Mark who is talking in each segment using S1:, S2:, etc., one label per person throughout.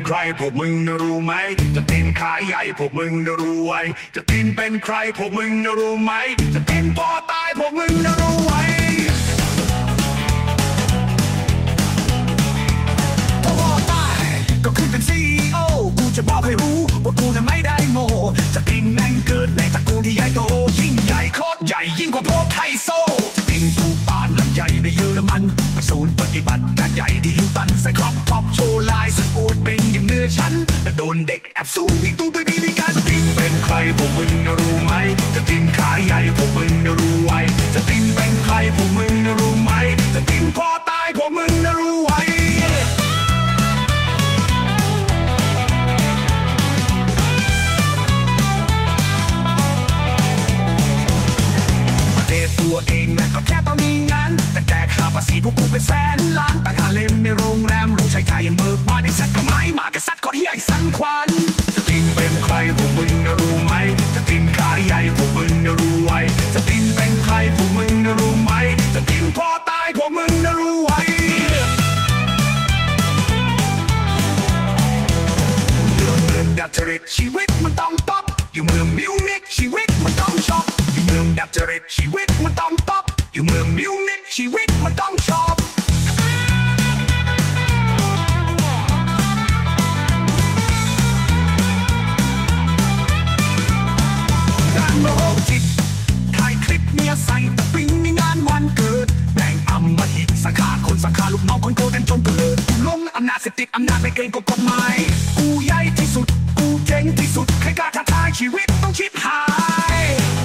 S1: ใครพวกมึงน่ะรู้ไหมจะตินขายใหญ่พวกมึงน่ะรู้ไว้จะตินเป็นใครพวกมึงน่ะรู้ไหมจะตินพอตายพวกมึงน่ะรู้ไว้พอตายก็ขึ้นเป็น CEO กูจะบอกให้รู้ว่ากูจะไม่ได้โง่จะตินแม่งเกิดในตระกูลที่ใหญ่โตยิ่งใหญ่โคตรใหญ่ยิ่งกว่าพวกไทโซจะตินปลูกบ้านหลังใหญ่ในเยอรมันศูนย์ปฏิบัติการใหญ่ที่ฮิวตันใส่ครอบท็อปโชว์ลายสุดอวดเป็นอย่างเนื้อชั้นแต่โดนเด็กแอบสู้วิ่งตู้ด้วยมีการจะตินเป็นใครพวกมึงน่ะรู้ไหมจะตินขายใหญ่พวกมึงน่ะรู้ไว้จะตินเป็นใครพวกมึงน่ะรู้ไหมจะตินพอตายพวกมึงน่ะรู้ไว้ตัวเองแม่ก็แค่ต้องมีงานแต่แจกค่าภาษีพวกกูเป็นแสนล้านแต่งหาเล่มในโรงแรมรู้ใช้จ่ายยังเบิกบานในสัตว์ก็ไม่มากระสัตว์ก็ที่ใหญ่สังควันจะตินเป็นใครพวกมึงน่ะรู้ไหมจะตินขายใหญ่พวกมึงน่ะรู้ไว้จะตินเป็นใครพวกมึงน่ะรู้ไหมจะตินพอตายพวกมึงน่ะรู้ไว้เรื่องเงินดับจริตชีวิตมันต้องป๊อปอยู่เมืองมิวนิกชีวิตมันต้องช็อปอยู่เมืองดับจริตชีวิตมันต้องป๊อปอยู่เมืองมิวนิกชีวิตมันต้องช็อปการโลจิตถ่ายคลิปเมียใส่ตะปิงในงานวันเกิดแบ่งอำมหิตสังขาคนสังขาลูกน้องคนโกเต็มจนเกิดลงอำนาจเสพติดอำนาจไม่เกรงกฎหมายกูใหญ่ที่สุดกูเจ๋งที่สุดใครกล้าท้าทายชีวิตต้องชิบหาย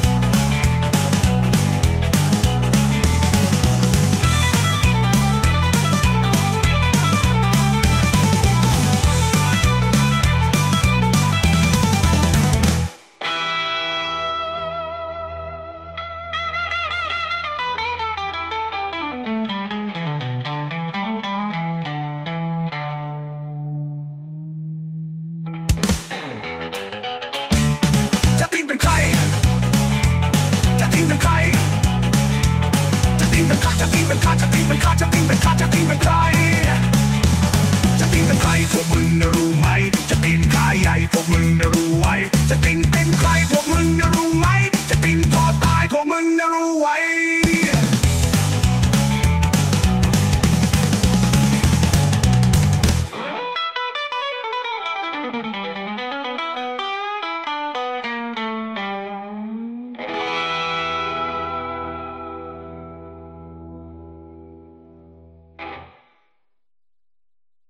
S1: จะตินเป็นใครจะตินเป็นใครจะตินเป็นใครจะตินเป็นใครจะตินเป็นใครจะตินเป็นใครจะตินเป็นใครจะตินเป็นใครพวกมึงน่ะรู้ไหมจะตินขายใหญ่พวกมึงน่ะรู้ไว้จะตินเป็นใครพวกมึงน่ะรู้ไหมจะตินพอตายพวกมึงน่ะรู้ไว้